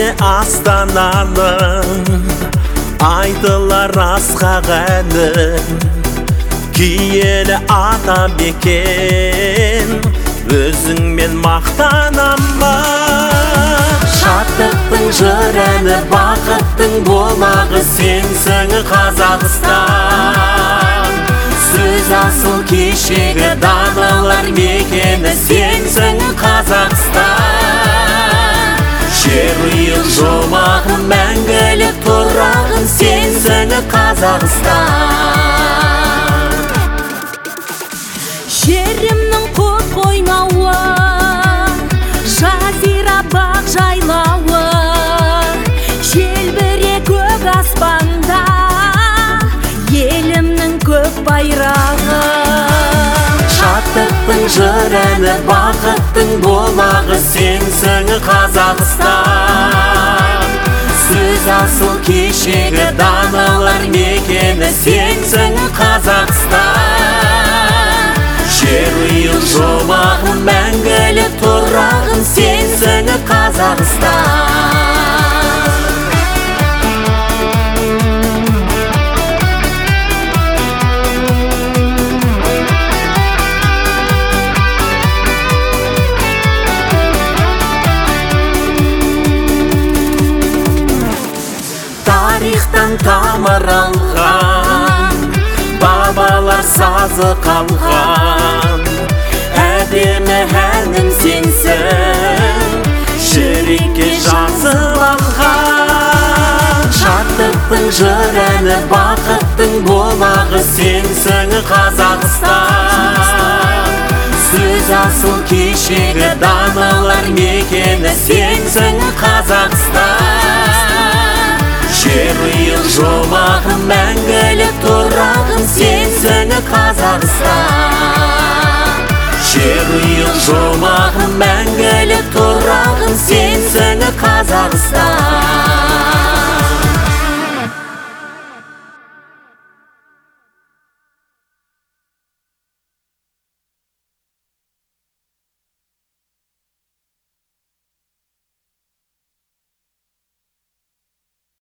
Астананың айтылар асқақ әнін, киелі Атабекен, өзіңмен мақтанам ба. Шаттықтың жыр әні, бақыттың болмағы сенсің Қазақстан. Сөз асыл кешегі даналар мекені сенсің Қазақстан. Жер ұйық жомағын, мәңгілік тұрағын сенсің Қазақстан. Жерімнің құт қойнауы, жазира бақ жайлауы, желбіре көк аспанда елімнің көк байрағы. Шаттықтың жыр әні, бақыттың болмағы сенсің Қазақстан. Сөз асыл кешегі даналар мекені сенсің Қазақстан. Жер ұйық жомағын, мәңгілік тұрағын сенсің Қазақстан. Тарихтан тамыр алған, бабалар сазы қалған, әдемі әнім сенсің, жүрекке жазып алған. Шаттықтың жыр әні, бақыттың болмағы сенсің Қазақстан. Сөз асыл кешегі даналар мекені сенсің Қазақстан. Жер ұйық жомағын, мәңгілік тұрағын